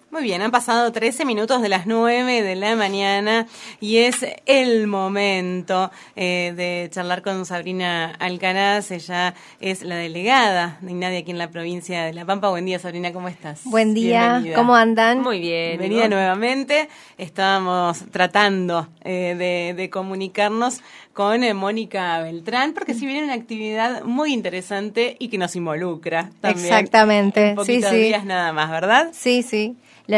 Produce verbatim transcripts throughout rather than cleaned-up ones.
Muy bien, han pasado trece minutos de las nueve de la mañana y es el momento eh, de charlar con Sabrina Alcaraz. Ella es la delegada de INADI aquí en la provincia de La Pampa. Buen día, Sabrina, ¿cómo estás? Buen día, Bienvenida. ¿Cómo andan? Muy bien. Bienvenida nuevamente. Estábamos tratando eh, de, de comunicarnos con eh, Mónica Beltrán, porque si viene una actividad muy interesante y que nos involucra también. Exactamente, En poquitos sí, sí. días nada más, ¿verdad? Sí, sí. Lo,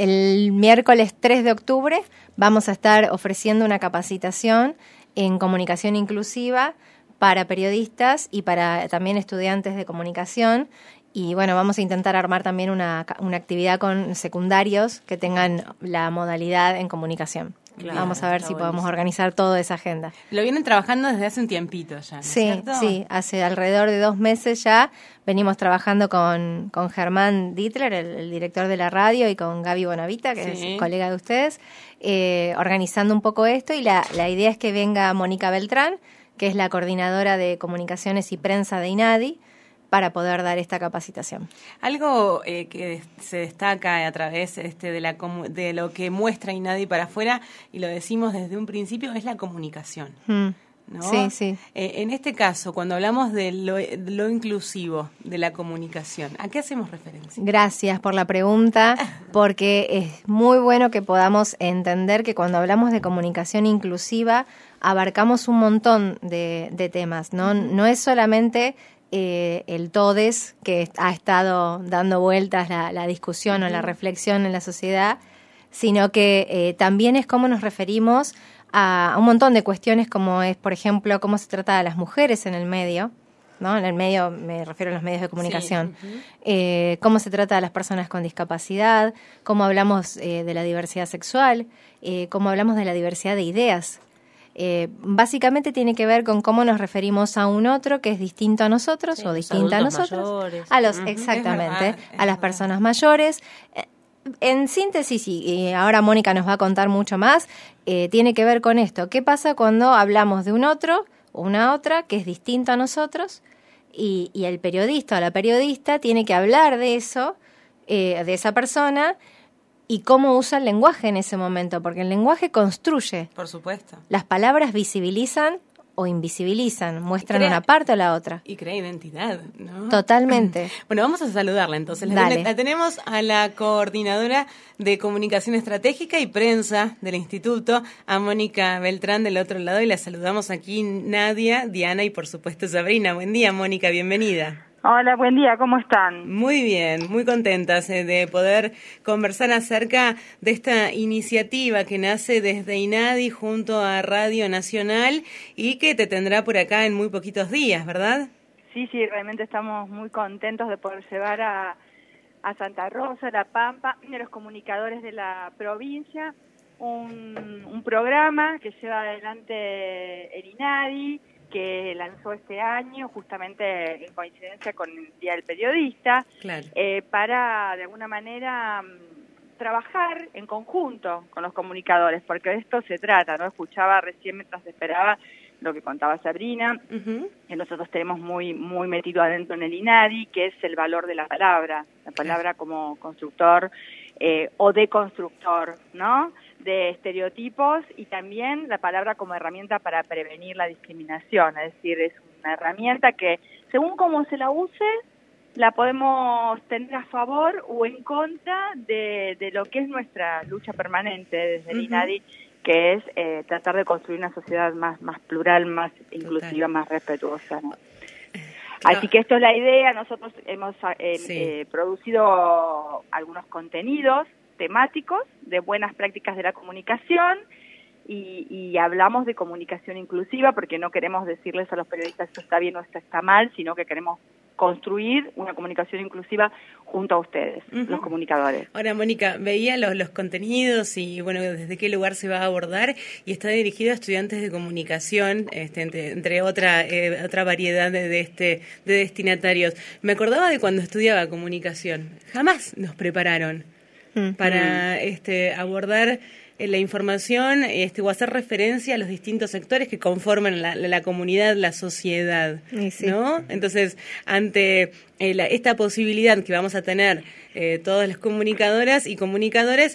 el miércoles tres de octubre vamos a estar ofreciendo una capacitación en comunicación inclusiva para periodistas y para también estudiantes de comunicación. Y bueno, vamos a intentar armar también una, una actividad con secundarios que tengan la modalidad en comunicación. Claro, vamos a ver si podemos organizar toda esa agenda. Lo vienen trabajando desde hace un tiempito ya, ¿no es Sí, cierto? sí, hace alrededor de dos meses ya venimos trabajando con, con Germán Dittler, el, el director de la radio, y con Gaby Bonavita, que Sí. es colega de ustedes, eh, organizando un poco esto, y la, la idea es que venga Mónica Beltrán, que es la coordinadora de comunicaciones y prensa de INADI, para poder dar esta capacitación. Algo eh, que se destaca a través este, de, la comu- de lo que muestra INADI para afuera, y lo decimos desde un principio, es la comunicación. Mm. ¿No? Sí, sí. Eh, en este caso, cuando hablamos de lo, de lo inclusivo de la comunicación, ¿a qué hacemos referencia? Gracias por la pregunta, porque es muy bueno que podamos entender que cuando hablamos de comunicación inclusiva abarcamos un montón de, de temas, ¿no? No es solamente eh, el todes que ha estado dando vueltas la, la discusión uh-huh. o la reflexión en la sociedad, sino que eh, también es cómo nos referimos a un montón de cuestiones, como es, por ejemplo, cómo se trata a las mujeres en el medio, ¿no? En el medio me refiero a los medios de comunicación. Sí. Uh-huh. eh, cómo se trata a las personas con discapacidad, cómo hablamos eh, de la diversidad sexual, eh, cómo hablamos de la diversidad de ideas. Eh, básicamente tiene que ver con cómo nos referimos a un otro que es distinto a nosotros sí, o distinta a nosotros. Mayores. A los, uh-huh. exactamente, es verdad, es a las personas mayores. Eh, En síntesis, y ahora Mónica nos va a contar mucho más, eh, tiene que ver con esto. ¿Qué pasa cuando hablamos de un otro o una otra que es distinto a nosotros? Y, y el periodista o la periodista tiene que hablar de eso, eh, de esa persona, y cómo usa el lenguaje en ese momento, porque el lenguaje construye. Por supuesto. Las palabras visibilizan o invisibilizan, muestran crea, una parte o la otra. Y crea identidad, ¿no? Totalmente. Bueno, vamos a saludarla entonces. La, Dale. la tenemos a la coordinadora de comunicación estratégica y prensa del instituto, a Mónica Beltrán del otro lado, y la saludamos aquí Nadia, Diana y por supuesto Sabrina. Buen día, Mónica, bienvenida. Hola, buen día, ¿cómo están? Muy bien, muy contentas eh, de poder conversar acerca de esta iniciativa que nace desde INADI junto a Radio Nacional y que te tendrá por acá en muy poquitos días, ¿verdad? Sí, sí, realmente estamos muy contentos de poder llevar a, a Santa Rosa, La Pampa, y a los comunicadores de la provincia un, un programa que lleva adelante el INADI, que lanzó este año justamente en coincidencia con el Día del Periodista, claro. eh, para de alguna manera trabajar en conjunto con los comunicadores, porque de esto se trata, ¿no? Escuchaba recién mientras esperaba lo que contaba Sabrina, uh-huh. que nosotros tenemos muy muy metido adentro en el INADI, que es el valor de la palabra, la palabra como constructor eh, o deconstructor, ¿no?, de estereotipos, y también la palabra como herramienta para prevenir la discriminación, es decir, es una herramienta que según cómo se la use, la podemos tener a favor o en contra de, de lo que es nuestra lucha permanente desde el uh-huh. INADI, que es eh, tratar de construir una sociedad más, más plural, más inclusiva, Total. Más respetuosa, ¿no? Claro. Así que esto es la idea. Nosotros hemos eh, sí. eh, producido algunos contenidos temáticos de buenas prácticas de la comunicación y, y hablamos de comunicación inclusiva porque no queremos decirles a los periodistas esto está bien o esto está mal, sino que queremos construir una comunicación inclusiva junto a ustedes, uh-huh. los comunicadores. Ahora, Mónica, veía los, los contenidos y, bueno, desde qué lugar se va a abordar, y está dirigido a estudiantes de comunicación, este, entre, entre otra eh, otra variedad de, de, este, de destinatarios. Me acordaba de cuando estudiaba comunicación. Jamás nos prepararon mm. para mm. este abordar la información este, o hacer referencia a los distintos sectores que conforman la, la comunidad, la sociedad, sí. ¿no? Entonces, ante eh, la, esta posibilidad que vamos a tener eh, todas las comunicadoras y comunicadores,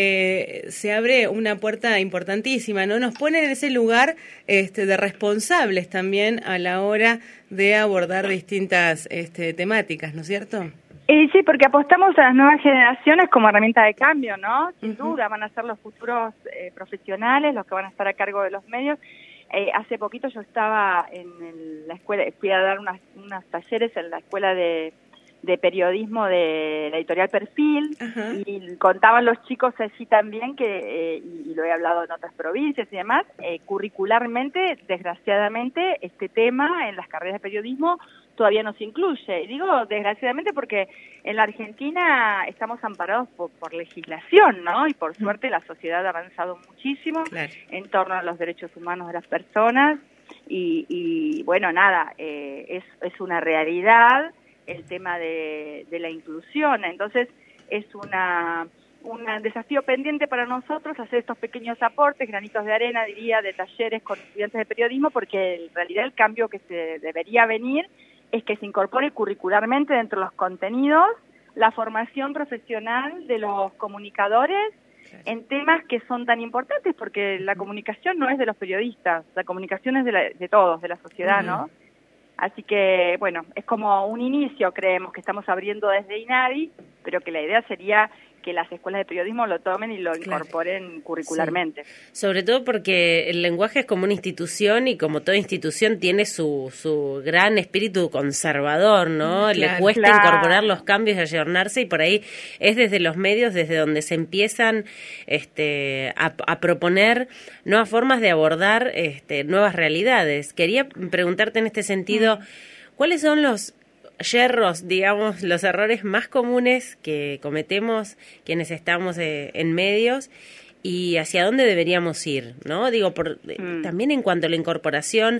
eh, se abre una puerta importantísima, ¿no? Nos pone en ese lugar este, de responsables también a la hora de abordar distintas este, temáticas, ¿no es cierto? Y sí, porque apostamos a las nuevas generaciones como herramienta de cambio, ¿no? Sin uh-huh. duda, van a ser los futuros eh, profesionales, los que van a estar a cargo de los medios. Eh, hace poquito yo estaba en el, la escuela, fui a dar unas, unos talleres en la escuela de, de periodismo de la editorial Perfil, uh-huh. y contaban los chicos allí también que, eh, y, y lo he hablado en otras provincias y demás, eh, curricularmente, desgraciadamente, este tema en las carreras de periodismo todavía no se incluye. Y digo desgraciadamente porque en la Argentina estamos amparados por, por legislación, ¿no? Y por suerte la sociedad ha avanzado muchísimo claro. en torno a los derechos humanos de las personas. Y, y bueno, nada, eh, es, es una realidad el tema de, de la inclusión. Entonces es una... un desafío pendiente para nosotros hacer estos pequeños aportes, granitos de arena, diría, de talleres con estudiantes de periodismo, porque en realidad el cambio que se debería venir es que se incorpore curricularmente dentro de los contenidos la formación profesional de los comunicadores en temas que son tan importantes, porque la comunicación no es de los periodistas, la comunicación es de, la, de todos, de la sociedad, uh-huh. ¿no? Así que, bueno, es como un inicio, creemos, que estamos abriendo desde INADI, pero que la idea sería que las escuelas de periodismo lo tomen y lo claro. incorporen curricularmente. Sí. Sobre todo porque el lenguaje es como una institución y como toda institución tiene su su gran espíritu conservador, ¿no? Claro, Le cuesta claro. incorporar los cambios y ayornarse, y por ahí es desde los medios desde donde se empiezan este a, a proponer nuevas formas de abordar este nuevas realidades. Quería preguntarte en este sentido, mm. ¿cuáles son los yerros, digamos, los errores más comunes que cometemos quienes estamos eh, en medios, y hacia dónde deberíamos ir, ¿no? Digo, por, mm. también en cuanto a la incorporación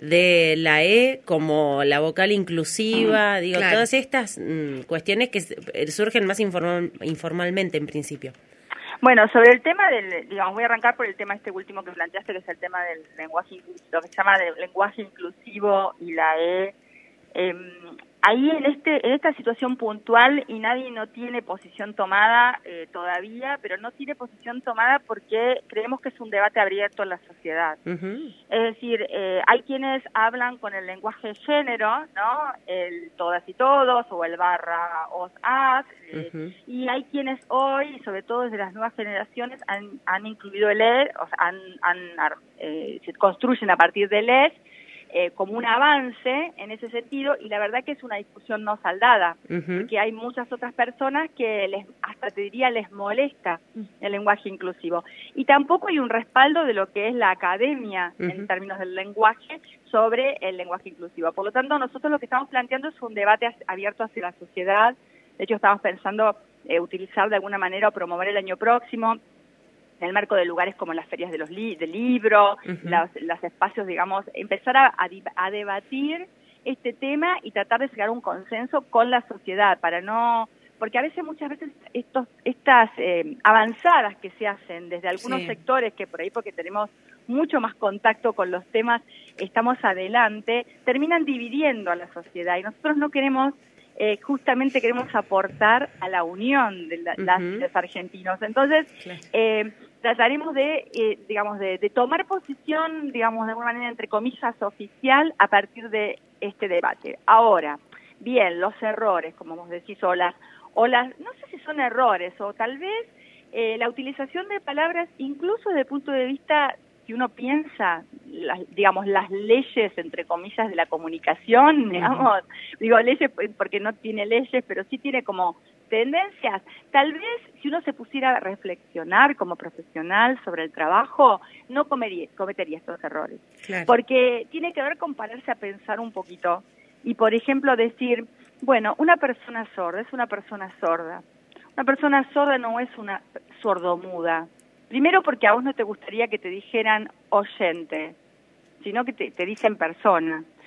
de la E como la vocal inclusiva, mm, digo, claro. todas estas mm, cuestiones que surgen más informal, informalmente en principio. Bueno, sobre el tema del, digamos, voy a arrancar por el tema este último que planteaste, que es el tema del lenguaje, lo que se llama del lenguaje inclusivo y la E. Eh, Ahí en este en esta situación puntual INADI no tiene posición tomada eh, todavía, pero no tiene posición tomada porque creemos que es un debate abierto en la sociedad. Uh-huh. Es decir, eh, hay quienes hablan con el lenguaje género, ¿no? El todas y todos o el barra os as, eh, uh-huh. y hay quienes hoy, sobre todo desde las nuevas generaciones, han, han incluido el E, o sea, han, han eh, se construyen a partir del E, Eh, como un avance en ese sentido, y la verdad que es una discusión no saldada, uh-huh. porque hay muchas otras personas que les, hasta te diría les molesta el lenguaje inclusivo, y tampoco hay un respaldo de lo que es la academia uh-huh. en términos del lenguaje sobre el lenguaje inclusivo. Por lo tanto, nosotros lo que estamos planteando es un debate abierto hacia la sociedad. De hecho, estamos pensando eh, utilizar de alguna manera o promover el año próximo, en el marco de lugares como las ferias de los li- del libro, uh-huh. los, los espacios, digamos, empezar a, a, a debatir este tema y tratar de llegar a un consenso con la sociedad, para no, porque a veces, muchas veces, estos estas eh, avanzadas que se hacen desde algunos sí. sectores, que por ahí porque tenemos mucho más contacto con los temas, estamos adelante, terminan dividiendo a la sociedad, y nosotros no queremos, eh, justamente queremos aportar a la unión de, la, uh-huh. las, de los argentinos. Entonces, claro. eh, trataremos de, eh, digamos, de, de tomar posición, digamos, de alguna manera, entre comillas, oficial a partir de este debate. Ahora, bien, los errores, como vos decís, o las, o las, no sé si son errores, o tal vez eh, la utilización de palabras, incluso desde el punto de vista, si uno piensa, las, digamos, las leyes, entre comillas, de la comunicación, digamos, uh-huh. digo leyes porque no tiene leyes, pero sí tiene como tendencias. Tal vez si uno se pusiera a reflexionar como profesional sobre el trabajo, no comería, cometería estos errores. Claro. Porque tiene que ver con pararse a pensar un poquito y, por ejemplo, decir, bueno, una persona sorda es una persona sorda. Una persona sorda no es una sordomuda. Primero porque a vos no te gustaría que te dijeran oyente, sino que te, te dicen persona.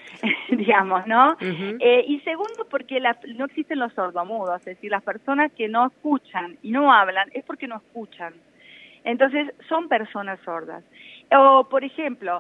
digamos, ¿no? Uh-huh. Eh, y segundo, porque la, no existen los sordomudos, es decir, las personas que no escuchan y no hablan es porque no escuchan. Entonces, son personas sordas. O, por ejemplo,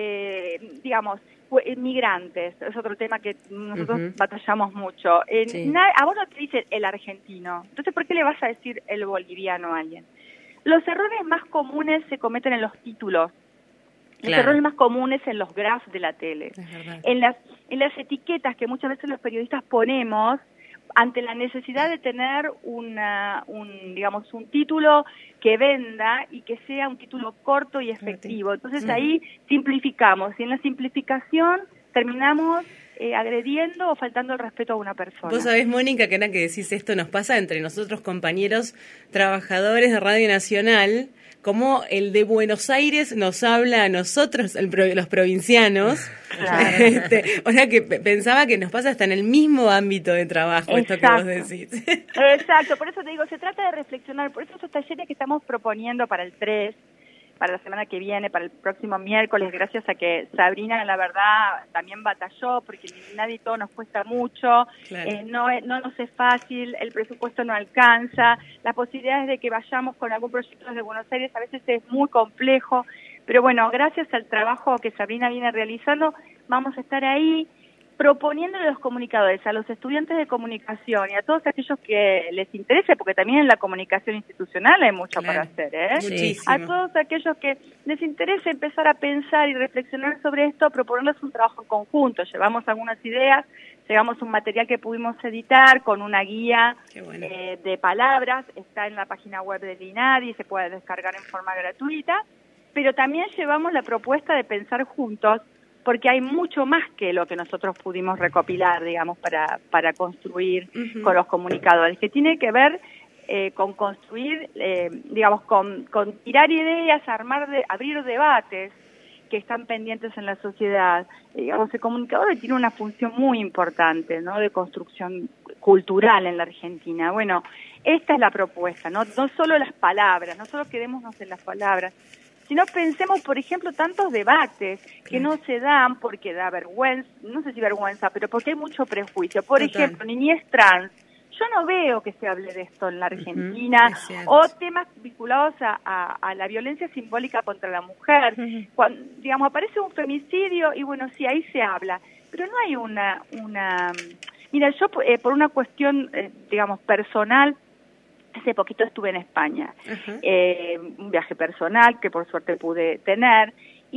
eh, digamos, migrantes, es otro tema que nosotros uh-huh. batallamos mucho. Eh, sí. na- a vos no te dicen el argentino, entonces ¿por qué le vas a decir el boliviano a alguien? Los errores más comunes se cometen en los títulos. Los claro. errores más comunes en los graphs de la tele. En las, en las etiquetas que muchas veces los periodistas ponemos ante la necesidad de tener una, un, digamos, un título que venda y que sea un título corto y efectivo. Entonces uh-huh. ahí simplificamos y en la simplificación terminamos eh, agrediendo o faltando el respeto a una persona. Vos sabés, Mónica, que ahora que decís esto nos pasa entre nosotros compañeros trabajadores de Radio Nacional, como el de Buenos Aires nos habla a nosotros, el pro, los provincianos. Claro. Este, o sea que p- pensaba que nos pasa hasta en el mismo ámbito de trabajo. Exacto. Esto que vos decís. Exacto, por eso te digo, se trata de reflexionar, por eso esos talleres que estamos proponiendo para el tres, para la semana que viene, para el próximo miércoles, gracias a que Sabrina, la verdad, también batalló, porque nadie y todo nos cuesta mucho, claro. eh, no, no nos es fácil, el presupuesto no alcanza, las posibilidades de que vayamos con algún proyecto desde Buenos Aires a veces es muy complejo, pero bueno, gracias al trabajo que Sabrina viene realizando, vamos a estar ahí proponiéndole a los comunicadores, a los estudiantes de comunicación y a todos aquellos que les interese, porque también en la comunicación institucional hay mucho claro. para hacer, ¿eh? Muchísimo. A todos aquellos que les interese empezar a pensar y reflexionar sobre esto, proponerles un trabajo en conjunto. Llevamos algunas ideas, llevamos un material que pudimos editar con una guía bueno. eh, de palabras, está en la página web del INADI, se puede descargar en forma gratuita, pero también llevamos la propuesta de pensar juntos, porque hay mucho más que lo que nosotros pudimos recopilar, digamos, para, para construir uh-huh. con los comunicadores, que tiene que ver eh, con construir, eh, digamos, con, con tirar ideas, armar, de, abrir debates que están pendientes en la sociedad. Eh, digamos, el comunicador tiene una función muy importante, ¿no?, de construcción cultural en la Argentina. Bueno, esta es la propuesta, ¿no? No solo las palabras, no solo quedémonos en las palabras, sino pensemos, por ejemplo, tantos debates que no se dan porque da vergüenza, no sé si vergüenza, pero porque hay mucho prejuicio. Por Total. ejemplo, niñez trans. Yo no veo que se hable de esto en la Argentina, uh-huh, o temas vinculados a, a, a la violencia simbólica contra la mujer. Uh-huh. Cuando, digamos, aparece un femicidio y bueno, sí, ahí se habla, pero no hay una... una Mira, yo eh, por una cuestión, eh, digamos, personal, hace poquito estuve en España, uh-huh. eh, un viaje personal que por suerte pude tener,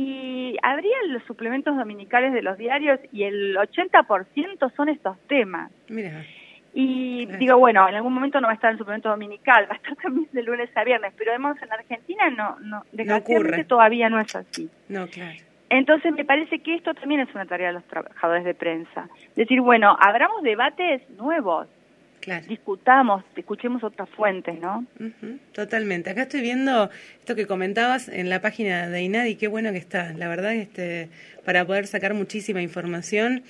y abría los suplementos dominicales de los diarios y el ochenta por ciento son estos temas. Mira. Y eh. digo, bueno, en algún momento no va a estar en el suplemento dominical, va a estar también de lunes a viernes, pero además en Argentina no, no desgraciadamente no todavía no es así. No, claro. Entonces me parece que esto también es una tarea de los trabajadores de prensa. Decir, bueno, abramos debates nuevos. Claro. Discutamos, escuchemos otras fuentes, ¿no? Uh-huh, totalmente. Acá estoy viendo esto que comentabas en la página de INADI, qué bueno que está. La verdad, este, para poder sacar muchísima información.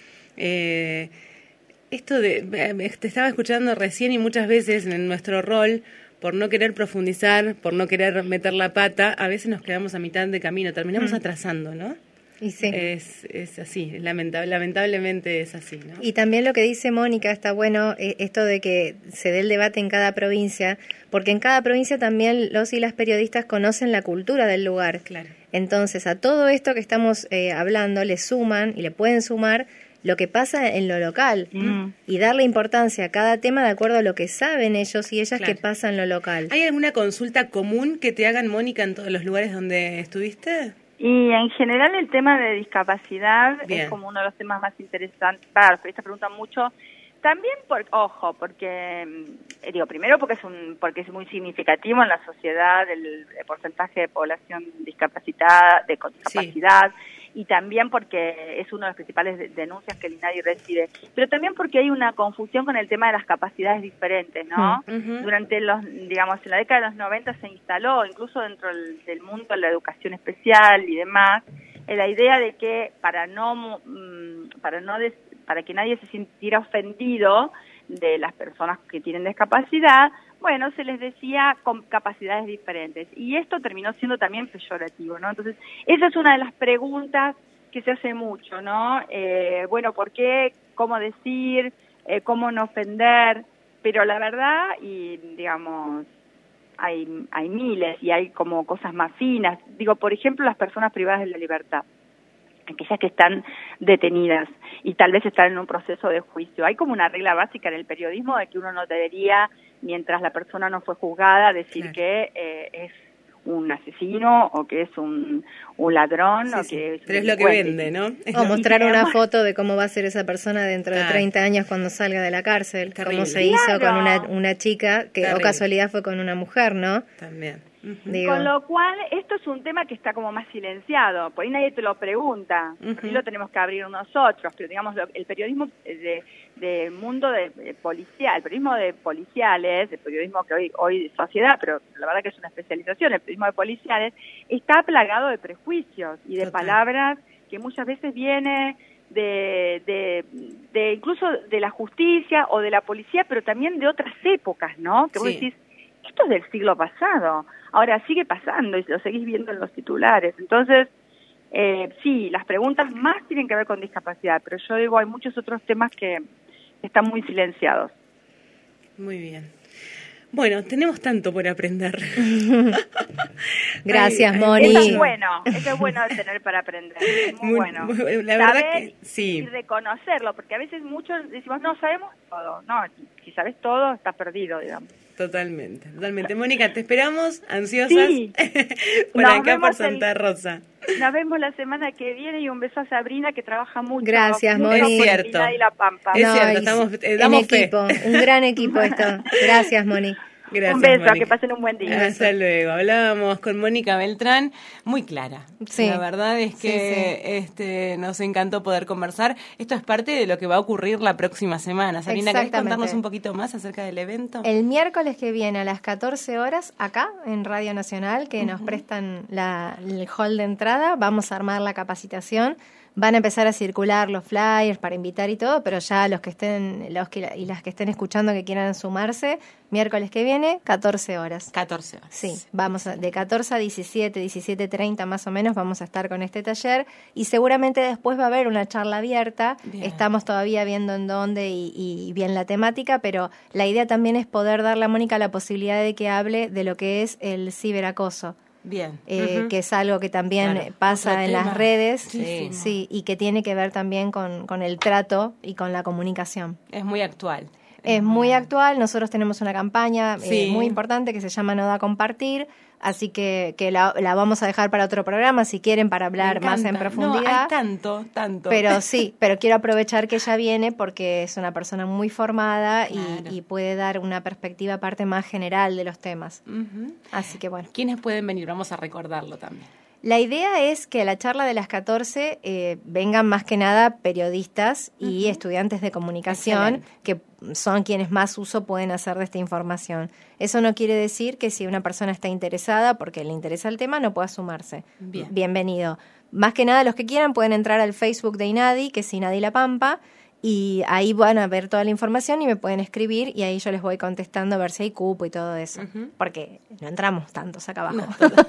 Eh, esto de, te estaba escuchando recién y muchas veces en nuestro rol, por no querer profundizar, por no querer meter la pata, a veces nos quedamos a mitad de camino, terminamos uh-huh. atrasando, ¿no? Y sí. Es, es así, lamentable, lamentablemente es así, ¿no? Y también lo que dice Mónica está bueno, eh, esto de que se dé el debate en cada provincia, porque en cada provincia también los y las periodistas conocen la cultura del lugar. Claro. Entonces, a todo esto que estamos eh, hablando le suman y le pueden sumar lo que pasa en lo local mm. y darle importancia a cada tema de acuerdo a lo que saben ellos y ellas claro. que pasa en lo local. ¿Hay alguna consulta común que te hagan, Mónica, en todos los lugares donde estuviste? Y en general el tema de discapacidad Bien. es como uno de los temas más interesantes. Para los periodistas preguntan mucho. También, por ojo, porque, eh, digo, primero porque es un porque es muy significativo en la sociedad el, el porcentaje de población discapacitada, de con discapacidad, sí. y también porque es una de las principales de, denuncias que el INADI recibe, pero también porque hay una confusión con el tema de las capacidades diferentes, ¿no? Uh-huh. Durante los, digamos, en la década de los noventa se instaló, incluso dentro del, del mundo de la educación especial y demás, eh, la idea de que para no, mm, para no des, para que nadie se sintiera ofendido de las personas que tienen discapacidad, bueno, se les decía con capacidades diferentes. Y esto terminó siendo también peyorativo, ¿no? Entonces, esa es una de las preguntas que se hace mucho, ¿no? Eh, bueno, ¿por qué? ¿Cómo decir? Eh, ¿Cómo no ofender? Pero la verdad, y digamos, hay, hay miles y hay como cosas más finas. Digo, por ejemplo, las personas privadas de la libertad, aquellas que están detenidas y tal vez están en un proceso de juicio. Hay como una regla básica en el periodismo de que uno no debería, mientras la persona no fue juzgada, decir claro. que eh, es un asesino o que es un, un ladrón sí, o que sí. es pero es lo que vende, ¿no? Es o mostrar una además, foto de cómo va a ser esa persona dentro claro. de treinta años cuando salga de la cárcel, terrible. Como se hizo claro. con una, una chica que terrible. O casualidad fue con una mujer, ¿no? También. Uh-huh. Digo. Con lo cual, esto es un tema que está como más silenciado, por ahí nadie te lo pregunta, uh-huh. por ahí lo tenemos que abrir nosotros, pero digamos, lo, el periodismo de, de mundo de, de policial, el periodismo de policiales, el periodismo que hoy hoy de sociedad, pero la verdad que es una especialización, el periodismo de policiales, está plagado de prejuicios y de Total. Palabras que muchas veces viene de, de, de incluso de la justicia o de la policía, pero también de otras épocas, ¿no? Que sí. vos decís, esto es del siglo pasado. Ahora sigue pasando y lo seguís viendo en los titulares. Entonces, eh, sí, las preguntas más tienen que ver con discapacidad, pero yo digo, hay muchos otros temas que están muy silenciados. Muy bien. Bueno, tenemos tanto por aprender. Gracias, Moni. Eso es bueno, eso es bueno de tener para aprender. Es muy, muy bueno. Muy, la verdad Saber que sí. Y reconocerlo, porque a veces muchos decimos, no, sabemos todo. No, si sabes todo, estás perdido, digamos. Totalmente, totalmente. Mónica, te esperamos ansiosas sí. por nos acá por Santa el, Rosa. Nos vemos la semana que viene y un beso a Sabrina que trabaja mucho. Gracias, mucho Moni. Es cierto. Y la Pampa. Es no, cierto, estamos, eh, damos en fe. equipo, un gran equipo esto. Gracias, Moni. Gracias, un beso, Mónica. Que pasen un buen día. Hasta luego. Hablábamos con Mónica Beltrán, muy clara. Sí. La verdad es que sí, sí. Este, nos encantó poder conversar. Esto es parte de lo que va a ocurrir la próxima semana. Sabrina, ¿querés contarnos un poquito más acerca del evento? El miércoles que viene a las catorce horas, acá en Radio Nacional, que uh-huh. nos prestan la, el hall de entrada, vamos a armar la capacitación. Van a empezar a circular los flyers para invitar y todo, pero ya los que estén los que, y las que estén escuchando que quieran sumarse, miércoles que viene, catorce horas. catorce horas. Sí, vamos a, de catorce a diecisiete, diecisiete treinta más o menos vamos a estar con este taller y seguramente después va a haber una charla abierta. Bien. Estamos todavía viendo en dónde y, y bien la temática, pero la idea también es poder darle a Mónica la posibilidad de que hable de lo que es el ciberacoso. Bien. Eh, uh-huh. Que es algo que también claro. pasa Otro en tema. Las redes, sí. sí, y que tiene que ver también con, con el trato y con la comunicación. Es muy actual. Es muy actual, nosotros tenemos una campaña sí. eh, muy importante que se llama No da compartir, así que, que la, la vamos a dejar para otro programa si quieren para hablar más en profundidad. No, hay tanto, tanto. Pero sí, pero quiero aprovechar que ella viene porque es una persona muy formada claro. y, y puede dar una perspectiva aparte más general de los temas. Uh-huh. Así que bueno. ¿Quiénes pueden venir? Vamos a recordarlo también. La idea es que a la charla de las catorce eh, vengan más que nada periodistas y uh-huh. estudiantes de comunicación Excelente. Que son quienes más uso pueden hacer de esta información. Eso no quiere decir que si una persona está interesada porque le interesa el tema no pueda sumarse. Bien. Bienvenido. Más que nada los que quieran pueden entrar al Facebook de INADI, que es INADI La Pampa, y ahí van a ver toda la información y me pueden escribir y ahí yo les voy contestando a ver si hay cupo y todo eso. Uh-huh. Porque no entramos tantos acá abajo.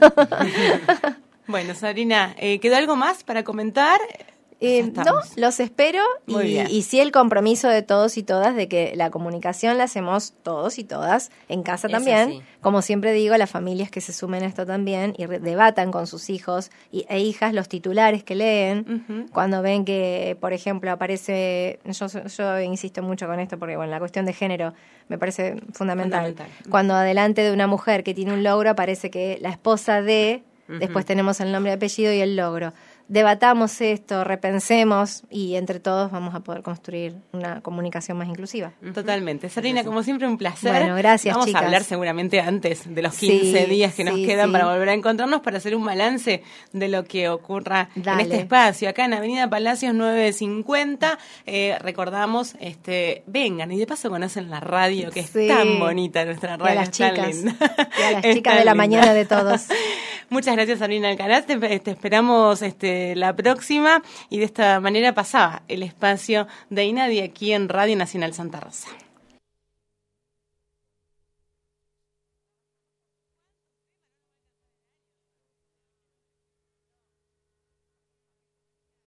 No, bueno, Sabrina, eh, ¿quedó algo más para comentar? Eh, no, los espero y, y sí el compromiso de todos y todas de que la comunicación la hacemos todos y todas en casa Eso también. Sí. Como siempre digo, las familias que se sumen a esto también y re- debatan con sus hijos y, e hijas los titulares que leen. Uh-huh. Cuando ven que, por ejemplo, aparece, yo, yo insisto mucho con esto porque bueno, la cuestión de género me parece fundamental. fundamental. Cuando adelante de una mujer que tiene un logro aparece que la esposa de, uh-huh. después tenemos el nombre y apellido y el logro. Debatamos esto, repensemos y entre todos vamos a poder construir una comunicación más inclusiva. Totalmente. Sabrina, como siempre, un placer. Bueno, gracias, Vamos chicas. a hablar seguramente antes de los quince sí, días que nos sí, quedan sí. para volver a encontrarnos para hacer un balance de lo que ocurra Dale. En este espacio. Acá en Avenida Palacios nueve cincuenta. Eh, recordamos, este, vengan y de paso conocen la radio, que sí. es tan bonita nuestra radio. Y a las chicas, tan linda. Y a las chicas de la linda. Mañana de todos. Muchas gracias, Sabrina Alcaraz. Te, te esperamos este, la próxima y de esta manera pasaba el espacio de INADI aquí en Radio Nacional Santa Rosa.